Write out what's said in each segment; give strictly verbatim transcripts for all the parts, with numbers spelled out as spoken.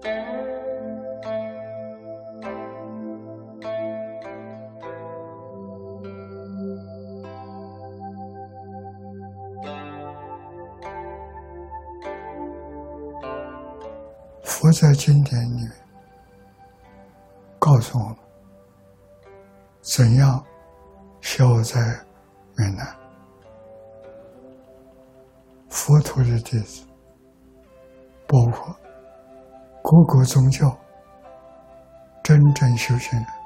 佛在经典里面告诉我们，怎样消灾免难。佛陀的弟子，包括各个宗教真正修行人，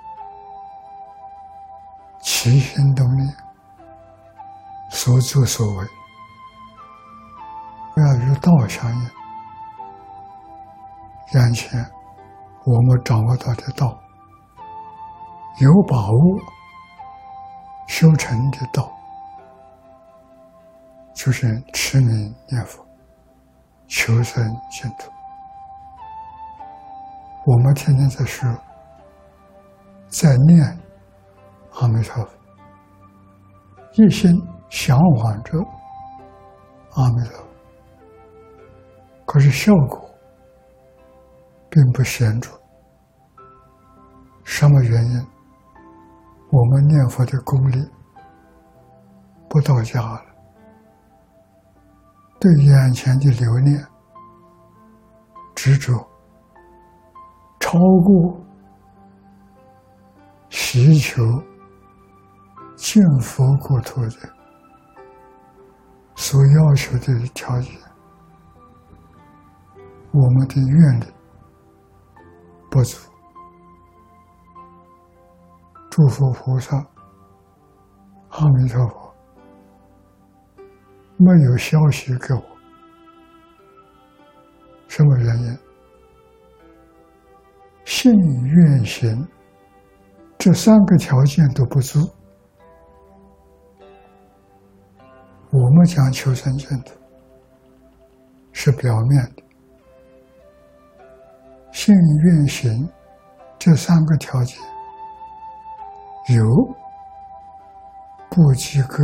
起心动念，所作所为，要与道相应。眼前我们掌握到的道，有把握修成的道，就是持名念佛，求生净土。我们天天在说，在念阿弥陀佛，一心向往着阿弥陀佛，可是效果并不显著。什么原因？我们念佛的功力不到家了，对眼前的留念执着，超过祈求见佛国土的所要求的条件，我们的愿力不足。诸佛菩萨、阿弥陀佛没有消息给我，什么原因？信愿行这三个条件都不足。我们讲求生净土是表面的，信愿行这三个条件有不及格，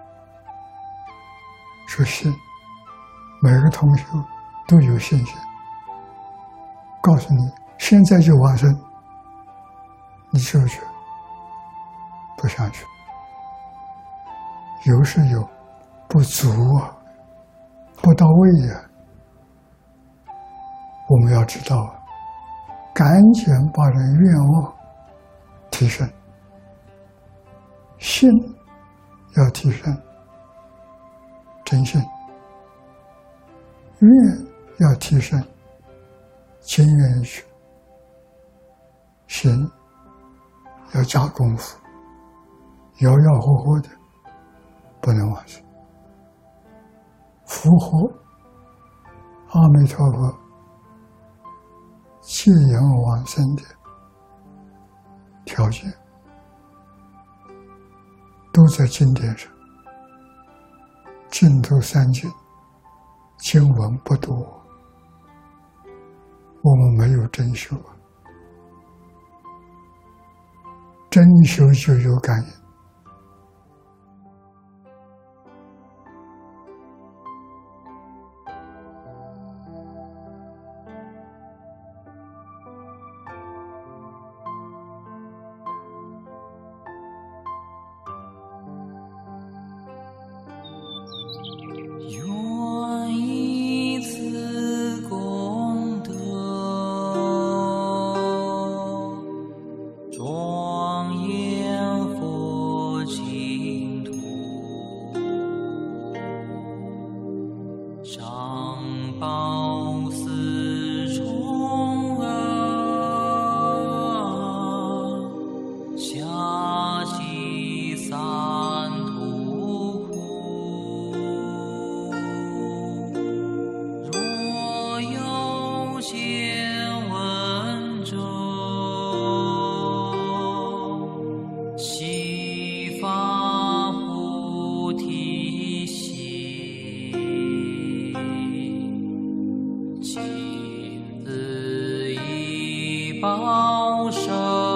说信，每个同学都有信心，告诉你现在就往生，你去不去？不想去。有是有，不足啊，不到位呀、啊。我们要知道，赶紧把人愿望提升，信要提升，真信；愿要提升，情愿意去；行要加功夫，摇摇活活的，不能忘记。符合阿弥陀佛借缘往生的条件，都在经典上。净土三经经文不多，我们没有真修啊，真修就有感应。 保守